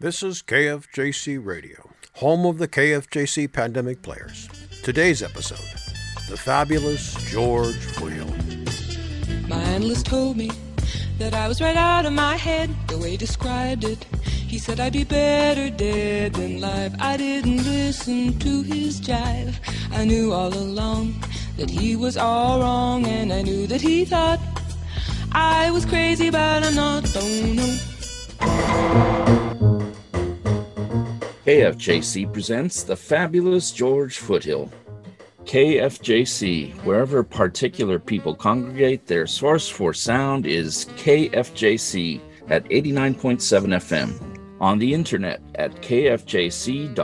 This is KFJC Radio, home of the KFJC Pandemic Players. Today's episode, the fabulous George Foothill. My analyst told me that I was right out of my head, the way he described it. He said I'd be better dead than live. I didn't listen to his jive. I knew all along that he was all wrong, and I knew that he thought I was crazy, but I'm not. Oh no. KFJC presents the fabulous George Foothill. KFJC, wherever particular people congregate, their source for sound is KFJC at 89.7 FM. On the internet at kfjc.org.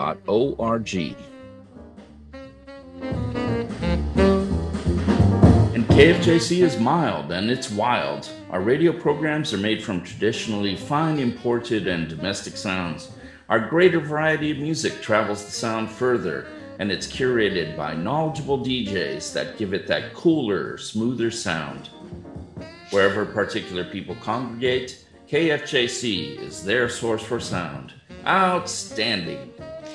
And KFJC is mild and it's wild. Our radio programs are made from traditionally fine imported and domestic sounds. Our greater variety of music travels the sound further, and it's curated by knowledgeable DJs that give it that cooler, smoother sound. Wherever particular people congregate, KFJC is their source for sound. Outstanding.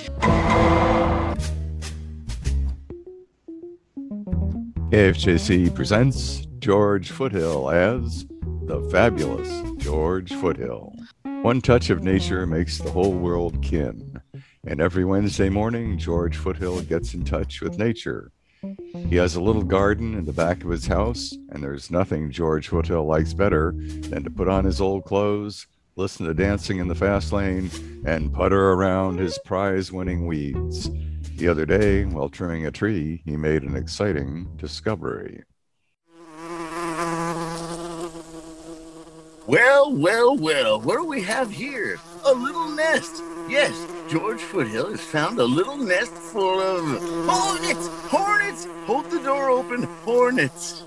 KFJC presents George Foothill as the fabulous George Foothill. One touch of nature makes the whole world kin. And every Wednesday morning, George Foothill gets in touch with nature. He has a little garden in the back of his house, and there's nothing George Foothill likes better than to put on his old clothes, listen to Dancing in the Fast Lane, and putter around his prize-winning weeds. The other day, while trimming a tree, he made an exciting discovery. Well, what do we have here? A little nest. Yes, George Foothill has found a little nest full of hornets! Hornets! Hold the door open, hornets!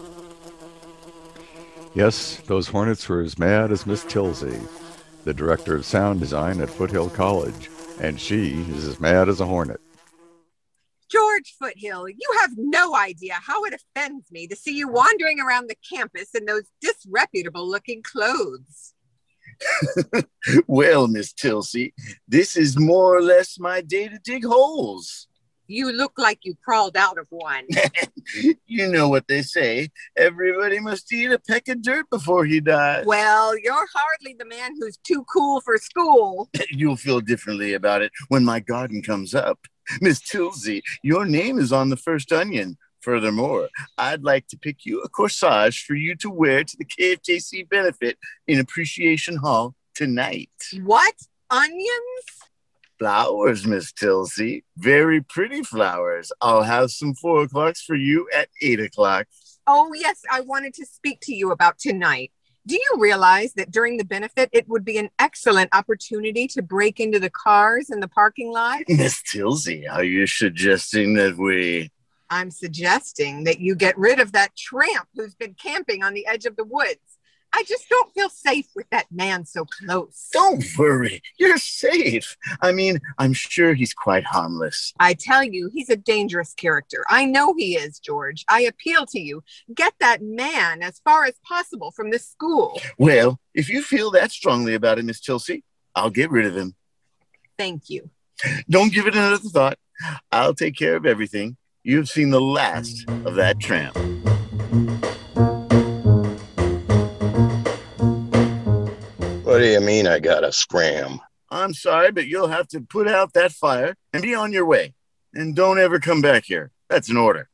Yes, those hornets were as mad as Miss Tilsey, the director of sound design at Foothill College, and she is as mad as a hornet. George Foothill, you have no idea how it offends me to see you wandering around the campus in those disreputable-looking clothes. Well, Miss Tilsey, this is more or less my day to dig holes. You look like you crawled out of one. You know what they say. Everybody must eat a peck of dirt before he dies. Well, you're hardly the man who's too cool for school. You'll feel differently about it when my garden comes up. Miss Tilsey, your name is on the first onion. Furthermore, I'd like to pick you a corsage for you to wear to the KFJC benefit in Appreciation Hall tonight. What? Onions? Flowers, Miss Tilsey. Very pretty flowers. I'll have some 4 o'clocks for you at 8 o'clock. Oh, yes, I wanted to speak to you about tonight. Do you realize that during the benefit, it would be an excellent opportunity to break into the cars in the parking lot? Miss Tilsey, are you suggesting that we... I'm suggesting that you get rid of that tramp who's been camping on the edge of the woods. I just don't feel safe with that man so close. Don't worry. You're safe. I mean, I'm sure he's quite harmless. I tell you, he's a dangerous character. I know he is, George. I appeal to you. Get that man as far as possible from this school. Well, if you feel that strongly about it, Miss Tilsey, I'll get rid of him. Thank you. Don't give it another thought. I'll take care of everything. You've seen the last of that tramp. What do you mean I gotta scram? I'm sorry, but you'll have to put out that fire and be on your way. And don't ever come back here. That's an order.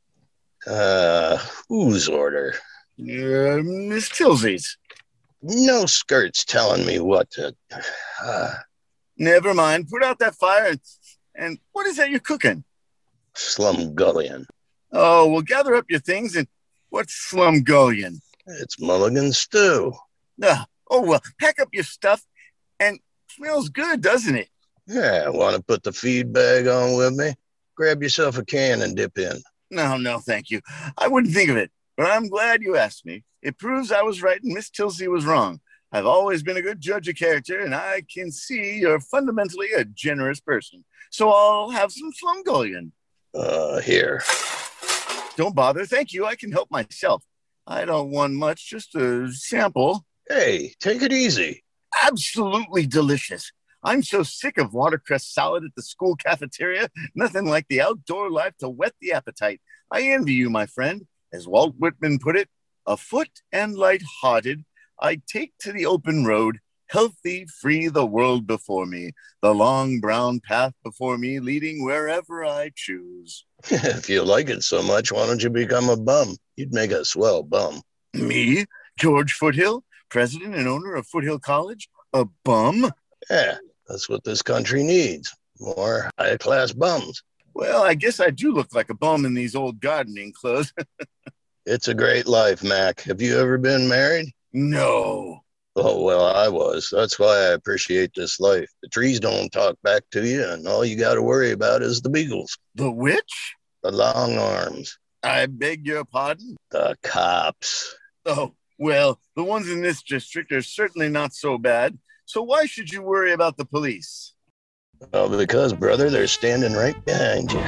Whose order? Miss Tilsey's. No skirts telling me what to... Never mind. Put out that fire and what is that you're cooking? Slumgullion. Oh, well, gather up your things and what's slumgullion? It's mulligan stew. Oh, well, pack up your stuff and smells good, doesn't it? Yeah, want to put the feed bag on with me? Grab yourself a can and dip in. No, thank you. I wouldn't think of it, but I'm glad you asked me. It proves I was right and Miss Tilsey was wrong. I've always been a good judge of character, and I can see you're fundamentally a generous person. So I'll have some slumgullion. Here. Don't bother. Thank you. I can help myself. I don't want much, just a sample. Hey, take it easy. Absolutely delicious. I'm so sick of watercress salad at the school cafeteria. Nothing like the outdoor life to whet the appetite. I envy you, my friend. As Walt Whitman put it, afoot and light-hearted, I take to the open road, healthy, free the world before me, the long brown path before me, leading wherever I choose. If you like it so much, why don't you become a bum? You'd make a swell bum. Me, George Foothill, president and owner of Foothill College, a bum? Yeah, that's what this country needs. More high-class bums. Well, I guess I do look like a bum in these old gardening clothes. It's a great life, Mac. Have you ever been married? No. Oh, well, I was. That's why I appreciate this life. The trees don't talk back to you, and all you got to worry about is the beagles. The which? The long arms. I beg your pardon? The cops. Oh, well, the ones in this district are certainly not so bad. So why should you worry about the police? Well, because, brother, they're standing right behind you.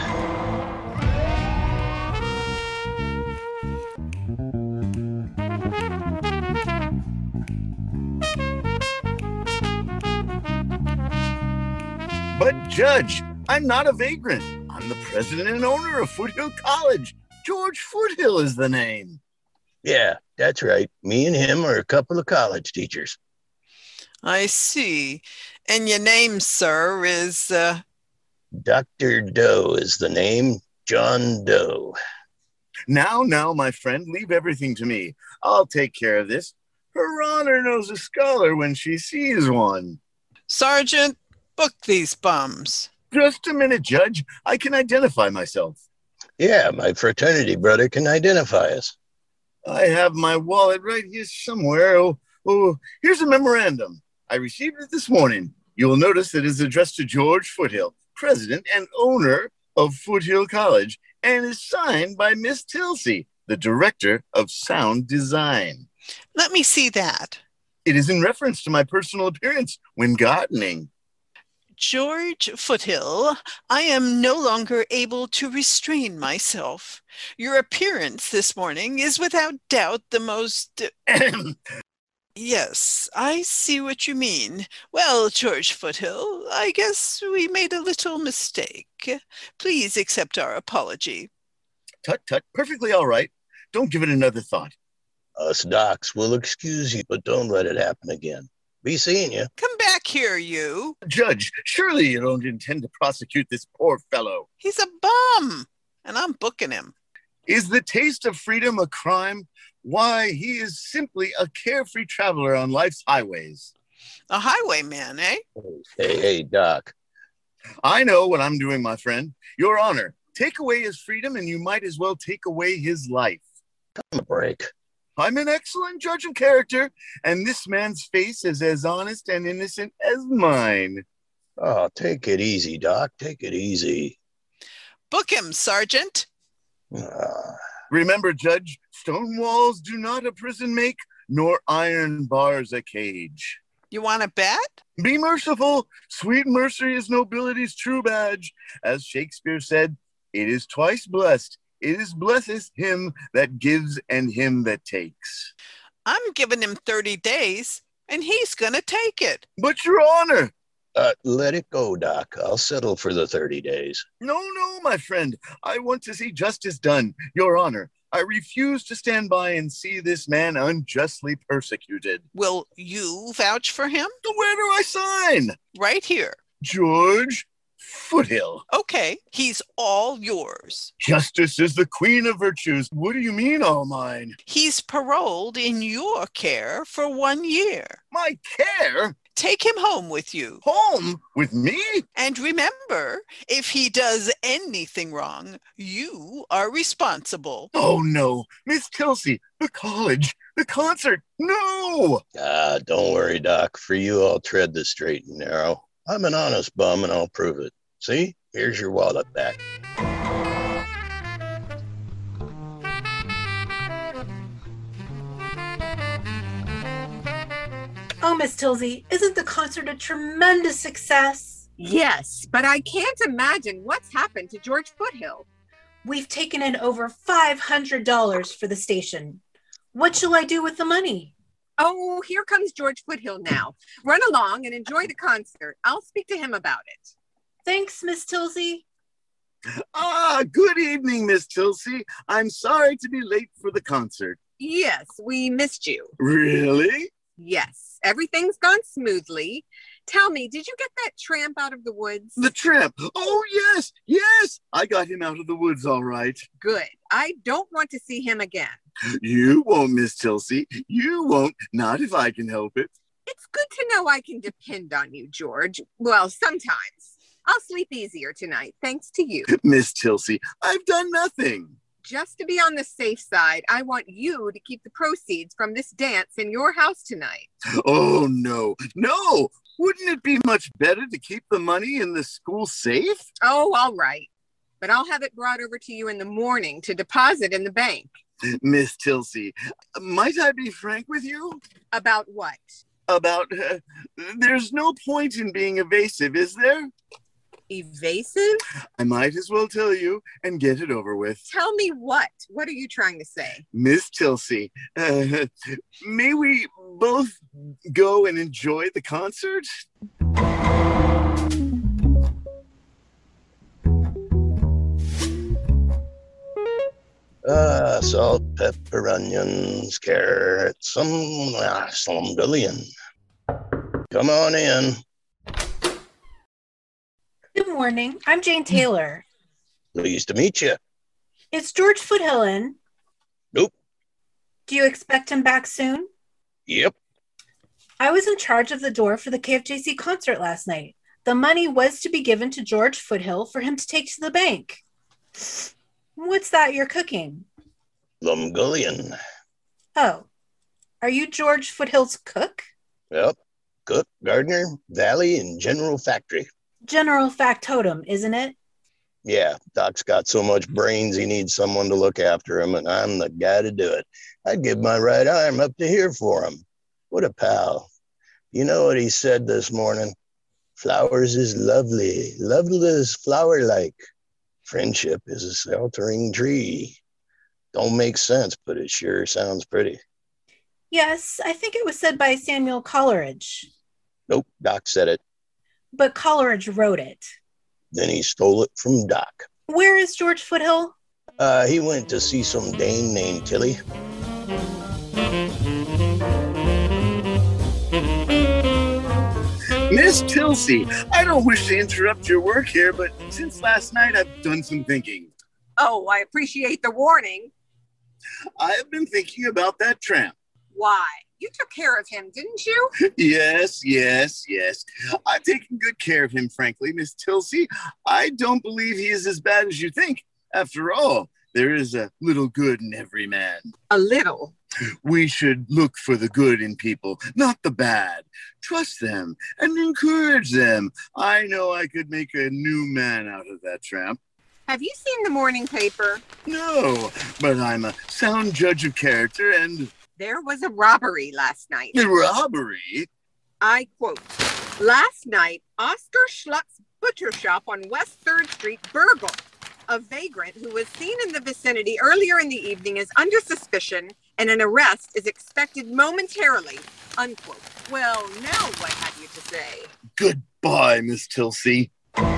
But, Judge, I'm not a vagrant. I'm the president and owner of Foothill College. George Foothill is the name. Yeah, that's right. Me and him are a couple of college teachers. I see. And your name, sir, is... Dr. Doe is the name. John Doe. Now, my friend, leave everything to me. I'll take care of this. Her Honor knows a scholar when she sees one. Sergeant, book these bums. Just a minute, Judge. I can identify myself. Yeah, my fraternity brother can identify us. I have my wallet right here somewhere. Oh, here's a memorandum. I received it this morning. You will notice that it is addressed to George Foothill, president and owner of Foothill College, and is signed by Miss Tilsey, the director of sound design. Let me see that. It is in reference to my personal appearance when gardening. George Foothill, I am no longer able to restrain myself. Your appearance this morning is without doubt the most... Yes, I see what you mean. Well, George Foothill, I guess we made a little mistake. Please accept our apology. Tut, perfectly all right. Don't give it another thought. Us docs will excuse you, but don't let it happen again. Be seeing you. Come back here, you. Judge, surely you don't intend to prosecute this poor fellow. He's a bum, and I'm booking him. Is the taste of freedom a crime? Why, he is simply a carefree traveler on life's highways. A highwayman, eh? Hey, Doc. I know what I'm doing, my friend. Your Honor, take away his freedom and you might as well take away his life. Come a break. I'm an excellent judge of character, and this man's face is as honest and innocent as mine. Oh, take it easy, Doc. Take it easy. Book him, Sergeant. Remember, Judge, stone walls do not a prison make, nor iron bars a cage. You want to bet? Be merciful. Sweet mercy is nobility's true badge. As Shakespeare said, it is twice blessed. It is blessed him that gives and him that takes. I'm giving him 30 days, and he's going to take it. But, Your Honor. Let it go, Doc. I'll settle for the 30 days. No, my friend. I want to see justice done. Your Honor, I refuse to stand by and see this man unjustly persecuted. Will you vouch for him? Where do I sign? Right here. George Foothill. Okay, he's all yours. Justice is the queen of virtues. What do you mean, all mine? He's paroled in your care for 1 year. My care? Take him home with you. Home? With me? And remember, if he does anything wrong, you are responsible. Oh, no. Miss Tilsey, the college, the concert. No! Don't worry, Doc. For you, I'll tread the straight and narrow. I'm an honest bum, and I'll prove it. See? Here's your wallet back. Oh, Miss Tilsey, isn't the concert a tremendous success? Yes, but I can't imagine what's happened to George Foothill. We've taken in over $500 for the station. What shall I do with the money? Oh, here comes George Foothill now. Run along and enjoy the concert. I'll speak to him about it. Thanks, Miss Tilsey. Good evening, Miss Tilsey. I'm sorry to be late for the concert. Yes, we missed you. Really? Yes, everything's gone smoothly. Tell me, did you get that tramp out of the woods? The tramp. Oh, yes. I got him out of the woods all right. Good. I don't want to see him again. You won't, Miss Tilsey. You won't. Not if I can help it. It's good to know I can depend on you, George. Well, sometimes. I'll sleep easier tonight, thanks to you. Miss Tilsey, I've done nothing. Just to be on the safe side, I want you to keep the proceeds from this dance in your house tonight. Oh, no. Wouldn't it be much better to keep the money in the school safe? Oh, all right. But I'll have it brought over to you in the morning to deposit in the bank. Miss Tilsey, might I be frank with you? About what? About, there's no point in being evasive, is there? Evasive? I might as well tell you and get it over with. Tell me what? What are you trying to say? Miss Tilsey, may we both go and enjoy the concert? Salt, pepper, onions, carrots, some billion. Come on in. Good morning. I'm Jane Taylor. Pleased to meet you. Is George Foothill in? Nope. Do you expect him back soon? Yep. I was in charge of the door for the KFJC concert last night. The money was to be given to George Foothill for him to take to the bank. What's that you're cooking? Lumgullion. Oh, are you George Foothill's cook? Yep. Cook, gardener, valley, and general factory. General factotum, isn't it? Yeah, Doc's got so much brains he needs someone to look after him, and I'm the guy to do it. I'd give my right arm up to here for him. What a pal. You know what he said this morning? Flowers is lovely, loveless flower-like. Friendship is a sheltering tree. Don't make sense, but it sure sounds pretty. Yes, I think it was said by Samuel Coleridge. Nope, Doc said it. But Coleridge wrote it. Then he stole it from Doc. Where is George Foothill? He went to see some dame named Tilly. Miss Tilsey, I don't wish to interrupt your work here, but since last night I've done some thinking. Oh, I appreciate the warning. I have been thinking about that tramp. Why? You took care of him, didn't you? Yes. I've taken good care of him, frankly, Miss Tilsey. I don't believe he is as bad as you think. After all, there is a little good in every man. A little? We should look for the good in people, not the bad. Trust them and encourage them. I know I could make a new man out of that tramp. Have you seen the morning paper? No, but I'm a sound judge of character and... There was a robbery last night. A robbery? I quote, "Last night, Oscar Schluck's butcher shop on West 3rd Street burgled. A vagrant who was seen in the vicinity earlier in the evening is under suspicion and an arrest is expected momentarily." Unquote. Well, now what have you to say? Goodbye, Miss Tilsey.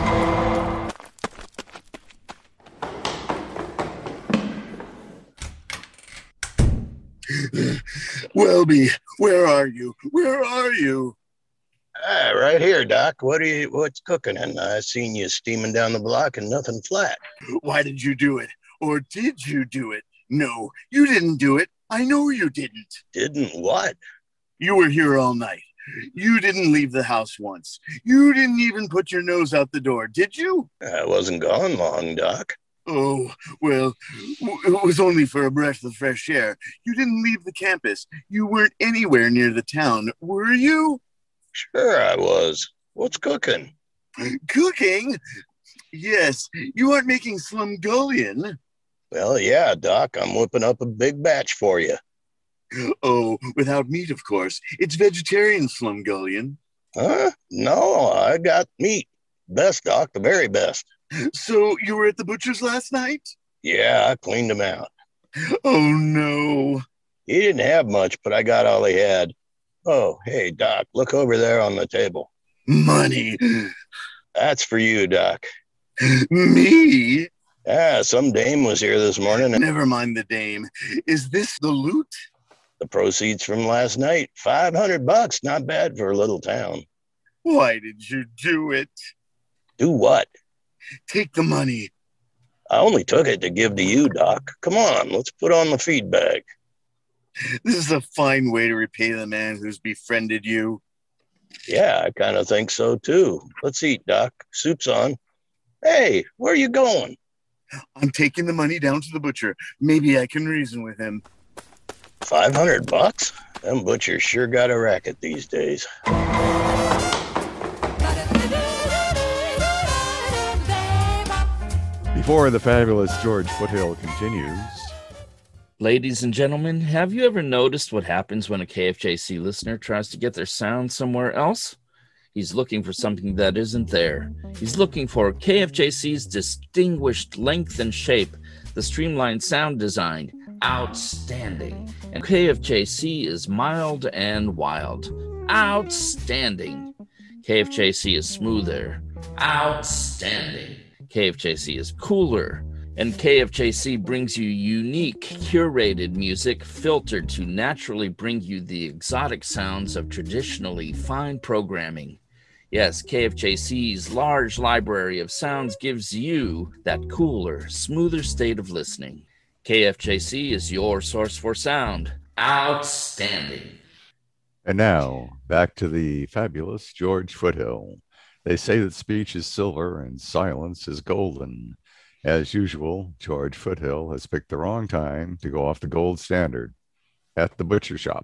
Welby, where are you? Where are you? Right here, Doc. What's cooking? And I seen you steaming down the block and nothing flat. Why did you do it? Or did you do it? No, you didn't do it. I know you didn't. Didn't what? You were here all night. You didn't leave the house once. You didn't even put your nose out the door, did you? I wasn't gone long, Doc. Oh, well, it was only for a breath of fresh air. You didn't leave the campus. You weren't anywhere near the town, were you? Sure I was. What's cooking? Cooking? Yes, you aren't making slumgullion. Well, yeah, Doc, I'm whipping up a big batch for you. Oh, without meat, of course. It's vegetarian slumgullion. Huh? No, I got meat. Best, Doc, the very best. So you were at the butcher's last night? Yeah, I cleaned them out. Oh, no. He didn't have much, but I got all he had. Oh, hey, Doc, look over there on the table. Money. That's for you, Doc. Me? Yeah, some dame was here this morning. Never mind the dame. Is this the loot? The proceeds from last night. $500. Not bad for a little town. Why did you do it? Do what? Take the money. I only took it to give to you, Doc. Come on, let's put on the feed bag. This is a fine way to repay the man who's befriended you. Yeah, I kind of think so, too. Let's eat, Doc. Soup's on. Hey, where are you going? I'm taking the money down to the butcher. Maybe I can reason with him. $500? Them butchers sure got a racket these days. Before the fabulous George Foothill continues. Ladies and gentlemen, have you ever noticed what happens when a KFJC listener tries to get their sound somewhere else? He's looking for something that isn't there. He's looking for KFJC's distinguished length and shape, the streamlined sound design, outstanding. And KFJC is mild and wild, outstanding. KFJC is smoother, outstanding. KFJC is cooler. And KFJC brings you unique, curated music filtered to naturally bring you the exotic sounds of traditionally fine programming. Yes, KFJC's large library of sounds gives you that cooler, smoother state of listening. KFJC is your source for sound. Outstanding. And now, back to the fabulous George Foothill. They say that speech is silver and silence is golden. As usual, George Foothill has picked the wrong time to go off the gold standard at the butcher shop.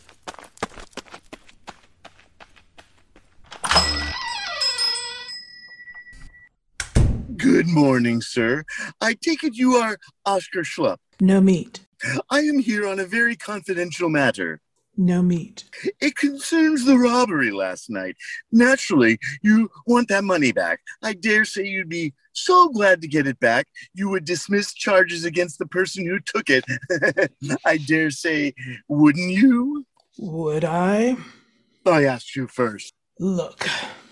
Good morning, sir. I take it you are Oscar Schlupp. No meat. I am here on a very confidential matter. No meat. It concerns the robbery last night. Naturally, you want that money back. I dare say you'd be so glad to get it back, you would dismiss charges against the person who took it. I dare say, wouldn't you? Would I? I asked you first. Look,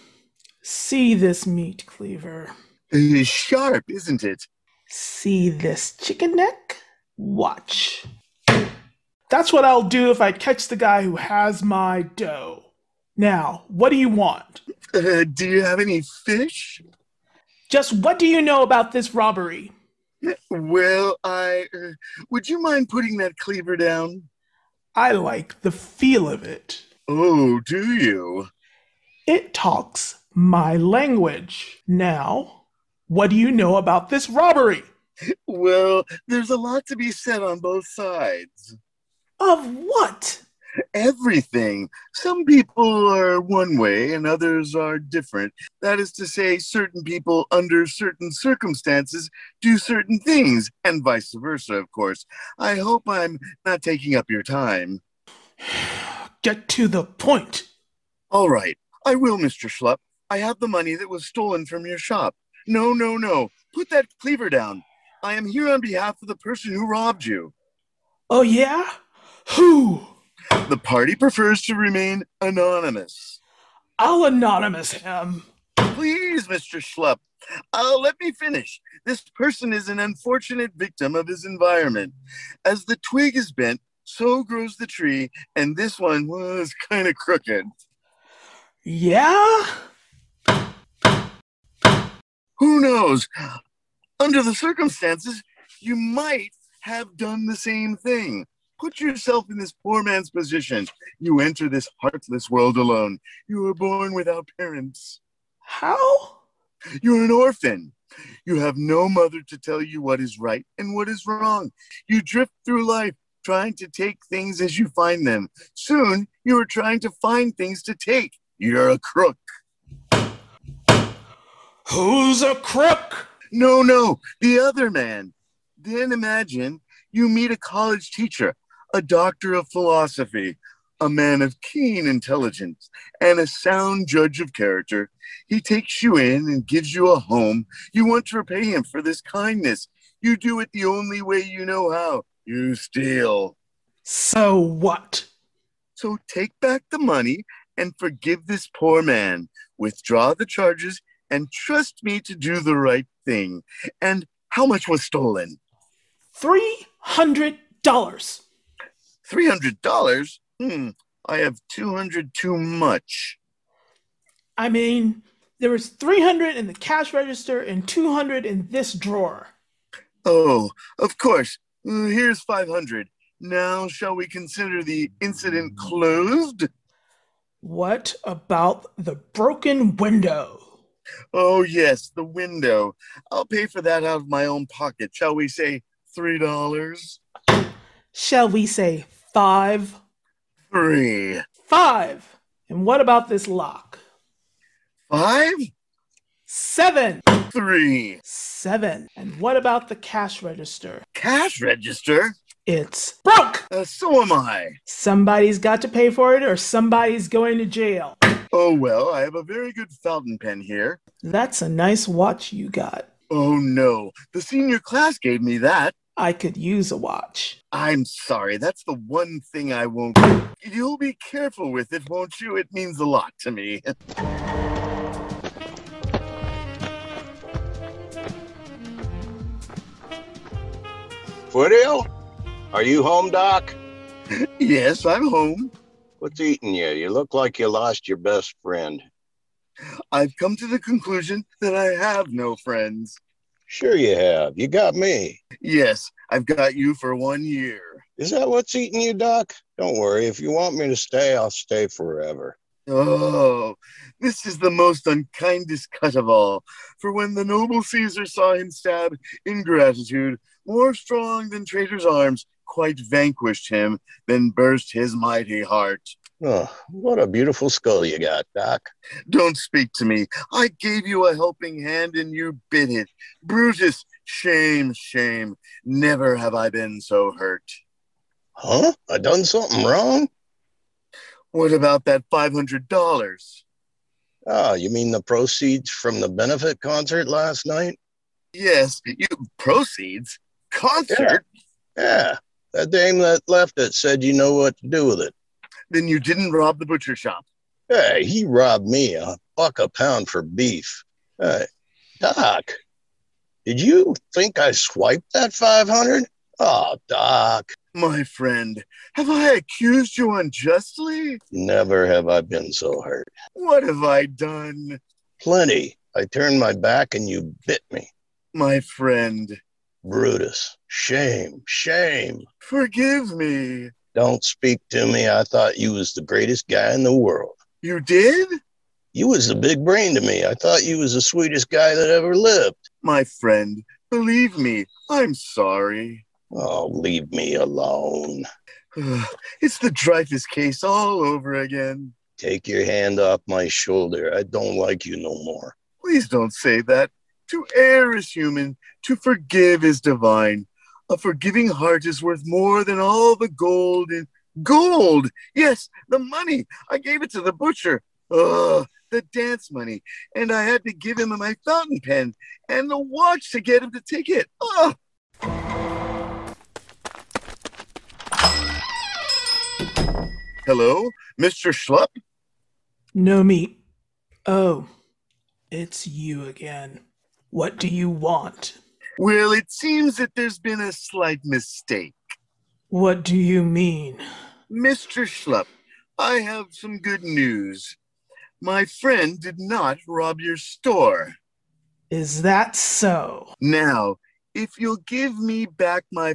see this meat cleaver. It is sharp, isn't it? See this chicken neck? Watch. That's what I'll do if I catch the guy who has my dough. Now, what do you want? Do you have any fish? Just what do you know about this robbery? Well, would you mind putting that cleaver down? I like the feel of it. Oh, do you? It talks my language. Now, what do you know about this robbery? Well, there's a lot to be said on both sides. Of what? Everything. Some people are one way and others are different. That is to say, certain people under certain circumstances do certain things, and vice versa, of course. I hope I'm not taking up your time. Get to the point. All right. I will, Mr. Schlupp. I have the money that was stolen from your shop. No. Put that cleaver down. I am here on behalf of the person who robbed you. Oh, yeah? Who? The party prefers to remain anonymous. I'll anonymous him. Please, Mr. Schlupp. Let me finish. This person is an unfortunate victim of his environment. As the twig is bent, so grows the tree, and this one was kind of crooked. Yeah? Who knows? Under the circumstances, you might have done the same thing. Put yourself in this poor man's position. You enter this heartless world alone. You were born without parents. How? You're an orphan. You have no mother to tell you what is right and what is wrong. You drift through life trying to take things as you find them. Soon, you are trying to find things to take. You're a crook. Who's a crook? No, the other man. Then imagine you meet a college teacher, a doctor of philosophy, a man of keen intelligence, and a sound judge of character. He takes you in and gives you a home. You want to repay him for this kindness. You do it the only way you know how. You steal. So what? So take back the money and forgive this poor man. Withdraw the charges and trust me to do the right thing. And how much was stolen? $300. $300? I have 200 too much. I mean, there was 300 in the cash register and 200 in this drawer. Oh, of course. Here's 500. Now shall we consider the incident closed? What about the broken window? Oh, yes, the window. I'll pay for that out of my own pocket. Shall we say $3? Shall we say 5? 3. 5. And what about this lock? 5? 7. 3. 7. And what about the cash register? Cash register? It's broke. So am I. Somebody's got to pay for it or somebody's going to jail. Oh, well, I have a very good fountain pen here. That's a nice watch you got. Oh, no. The senior class gave me that. I could use a watch. I'm sorry. That's the one thing I won't. You'll be careful with it, won't you? It means a lot to me. Foothill? Are you home, Doc? Yes, I'm home. What's eating you? You look like you lost your best friend. I've come to the conclusion that I have no friends. Sure you have. You got me. Yes, I've got you for 1 year. Is that what's eating you, Doc? Don't worry. If you want me to stay, I'll stay forever. Oh, this is the most unkindest cut of all. For when the noble Caesar saw him stab, ingratitude, more strong than traitor's arms, quite vanquished him, then burst his mighty heart. Oh, what a beautiful skull you got, Doc. Don't speak to me. I gave you a helping hand and you bit it. Brutus, shame, shame. Never have I been so hurt. Huh? I done something wrong? What about that $500? Oh, you mean the proceeds from the benefit concert last night? Yes, proceeds? Concert? Yeah. That dame that left it said you know what to do with it. Then you didn't rob the butcher shop. Hey, he robbed me $1 a pound for beef. Hey, Doc, did you think I swiped that 500? Oh, Doc. My friend, have I accused you unjustly? Never have I been so hurt. What have I done? Plenty. I turned my back and you bit me. My friend. Brutus. Shame. Shame. Forgive me. Don't speak to me. I thought you was the greatest guy in the world. You did? You was the big brain to me. I thought you was the sweetest guy that ever lived. My friend, believe me, I'm sorry. Oh, leave me alone. It's the Dreyfus case all over again. Take your hand off my shoulder. I don't like you no more. Please don't say that. To err is human, to forgive is divine. A forgiving heart is worth more than all the gold in... Gold! Yes, the money! I gave it to the butcher. The dance money. And I had to give him my fountain pen and the watch to get him to take it. Hello, Mr. Schlupp? No meat. Oh, it's you again. What do you want? Well, it seems that there's been a slight mistake. What do you mean? Mr. Schlupp, I have some good news. My friend did not rob your store. Is that so? Now, if you'll give me back my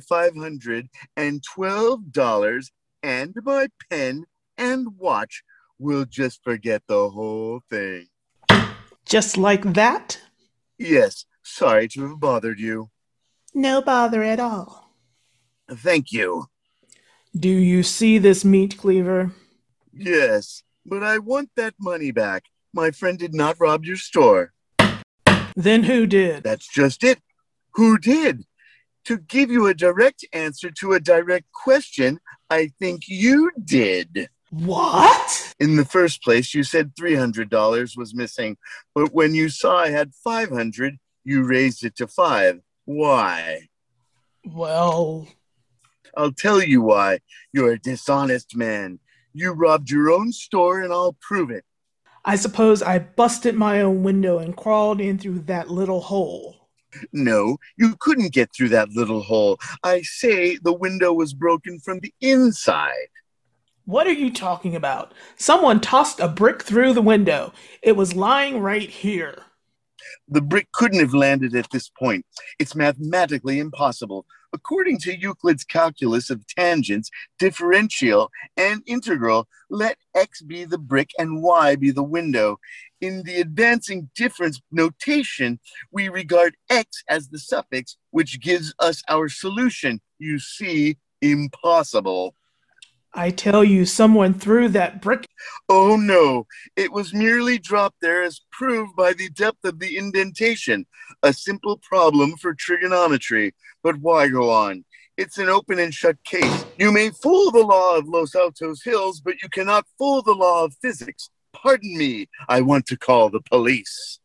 $512 and my pen and watch, we'll just forget the whole thing. Just like that? Yes, sorry to have bothered you. No bother at all. Thank you. Do you see this meat cleaver? Yes, but I want that money back. My friend did not rob your store. Then who did? That's just it. Who did? To give you a direct answer to a direct question, I think you did. What? In the first place, you said $300 was missing, but when you saw I had $500, you raised it to $5. Why? Well... I'll tell you why. You're a dishonest man. You robbed your own store, and I'll prove it. I suppose I busted my own window and crawled in through that little hole. No, you couldn't get through that little hole. I say the window was broken from the inside. What are you talking about? Someone tossed a brick through the window. It was lying right here. The brick couldn't have landed at this point. It's mathematically impossible. According to Euclid's calculus of tangents, differential, and integral, let x be the brick and y be the window. In the advancing difference notation, we regard x as the suffix, which gives us our solution. You see, impossible. I tell you, someone threw that brick. Oh no, it was merely dropped there as proved by the depth of the indentation. A simple problem for trigonometry. But why go on? It's an open and shut case. You may fool the law of Los Altos Hills, but you cannot fool the law of physics. Pardon me, I want to call the police.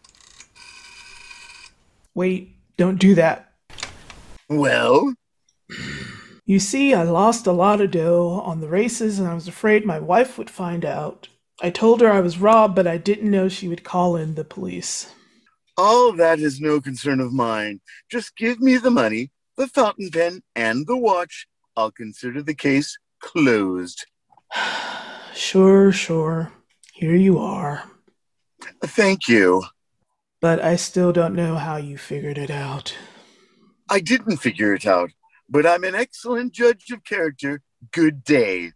Wait, don't do that. Well? You see, I lost a lot of dough on the races, and I was afraid my wife would find out. I told her I was robbed, but I didn't know she would call in the police. All that is no concern of mine. Just give me the money, the fountain pen, and the watch. I'll consider the case closed. Sure. Here you are. Thank you. But I still don't know how you figured it out. I didn't figure it out, but I'm an excellent judge of character. Good day.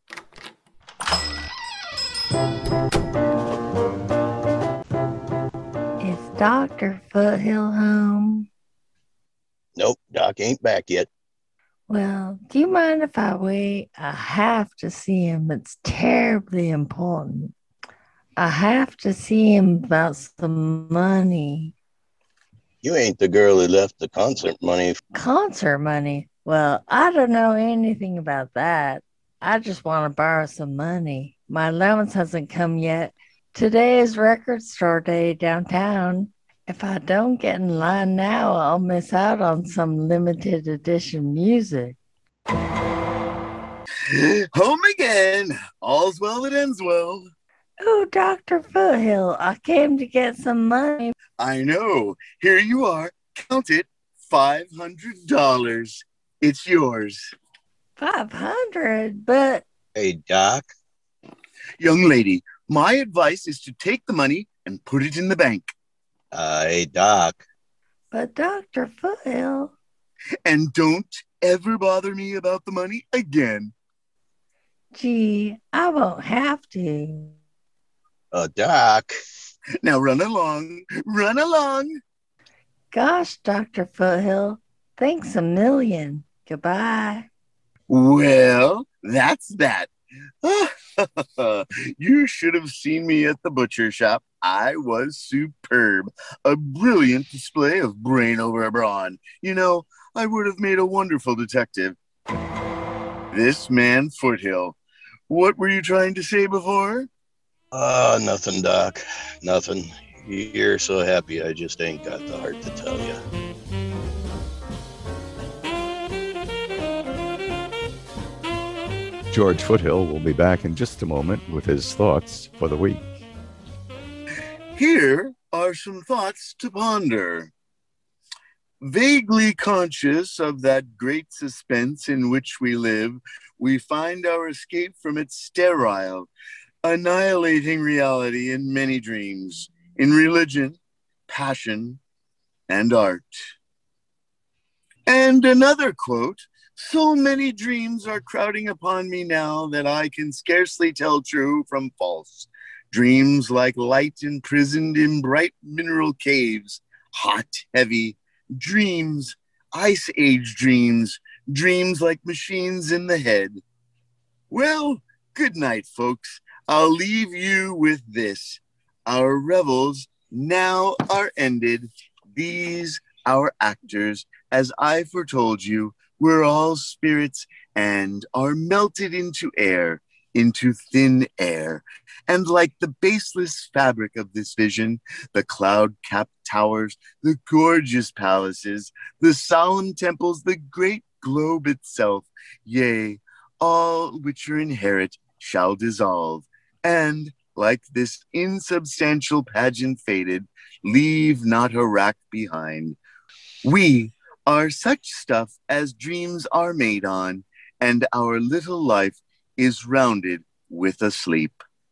Is Dr. Foothill home? Nope, Doc ain't back yet. Well, do you mind if I wait? I have to see him. It's terribly important. I have to see him about some money. You ain't the girl who left the concert money. Concert money? Well, I don't know anything about that. I just want to borrow some money. My allowance hasn't come yet. Today is record store day downtown. If I don't get in line now, I'll miss out on some limited edition music. Home again. All's well that ends well. Oh, Dr. Foothill, I came to get some money. I know. Here you are. Count it. $500. It's yours. 500, but... Hey, Doc. Young lady, my advice is to take the money and put it in the bank. Hey, Doc. But Dr. Foothill... And don't ever bother me about the money again. Gee, I won't have to. Doc. Now run along. Run along. Gosh, Dr. Foothill, thanks a million. Goodbye. Well, that's that. You should have seen me at the butcher shop. I was superb. A brilliant display of brain over brawn. You know, I would have made a wonderful detective. This man, Foothill. What were you trying to say before? Nothing, Doc. Nothing. You're so happy I just ain't got the heart to tell you. George Foothill will be back in just a moment with his thoughts for the week. Here are some thoughts to ponder. Vaguely conscious of that great suspense in which we live, we find our escape from its sterile, annihilating reality in many dreams, in religion, passion, and art. And another quote, so many dreams are crowding upon me now that I can scarcely tell true from false. Dreams like light imprisoned in bright mineral caves, hot, heavy, dreams, ice age dreams, dreams like machines in the head. Well, good night, folks. I'll leave you with this. Our revels now are ended. These, our actors, as I foretold you, we're all spirits and are melted into air, into thin air. And like the baseless fabric of this vision, the cloud-capped towers, the gorgeous palaces, the solemn temples, the great globe itself, yea, all which are inherit shall dissolve, and, like this insubstantial pageant faded, leave not a rack behind. We are such stuff as dreams are made on, and our little life is rounded with a sleep.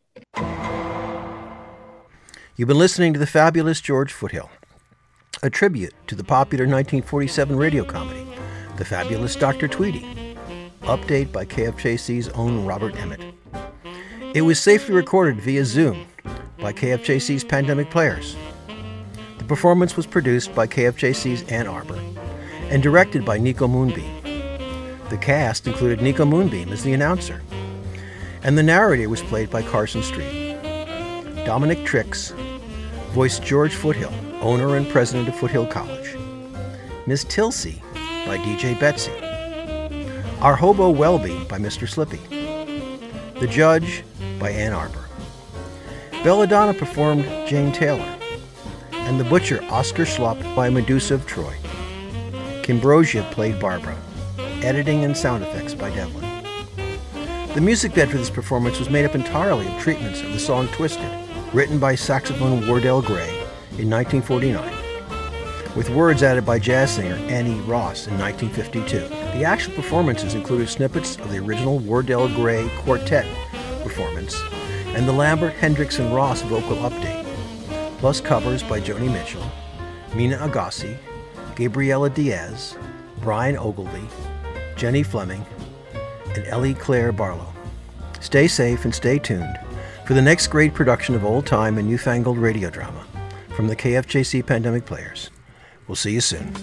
You've been listening to The Fabulous George Foothill, a tribute to the popular 1947 radio comedy, The Fabulous Dr. Tweedy, update by KFJC's own Robert Emmett. It was safely recorded via Zoom by KFJC's Pandemic Players. The performance was produced by KFJC's Ann Arbor and directed by Nico Moonbeam. The cast included Nico Moonbeam as the announcer, and the narrator was played by Carson Street. Dominic Trix voiced George Foothill, owner and president of Foothill College. Miss Tilsey by DJ Betsy. Our Hobo Welby by Mr. Slippy. The Judge by Ann Arbor. Belladonna performed Jane Taylor, and the Butcher Oscar Schlupp by Medusa of Troy. Kimbrosia played Barbara. Editing and sound effects by Devlin. The music bed for this performance was made up entirely of treatments of the song Twisted, written by saxophone Wardell Gray in 1949, with words added by jazz singer Annie Ross in 1952. The actual performances included snippets of the original Wardell Gray quartet performance and the Lambert, Hendricks, and Ross vocal update, plus covers by Joni Mitchell, Mina Agassi, Gabriela Diaz, Brian Ogilvy, Jenny Fleming, and Ellie Claire Barlow. Stay safe and stay tuned for the next great production of old-time and newfangled radio drama from the KFJC Pandemic Players. We'll see you soon.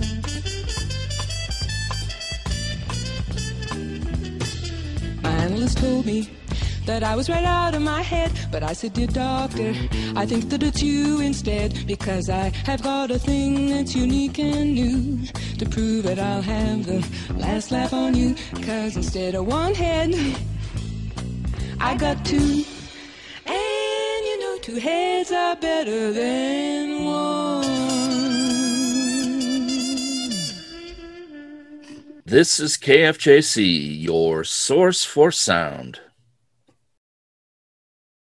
My analyst told me that I was right out of my head, but I said, dear doctor, I think that it's you instead, because I have got a thing that's unique and new. To prove it, I'll have the last laugh on you, 'cause instead of one head, I got two. And you know, two heads are better than one. This is KFJC, your source for sound.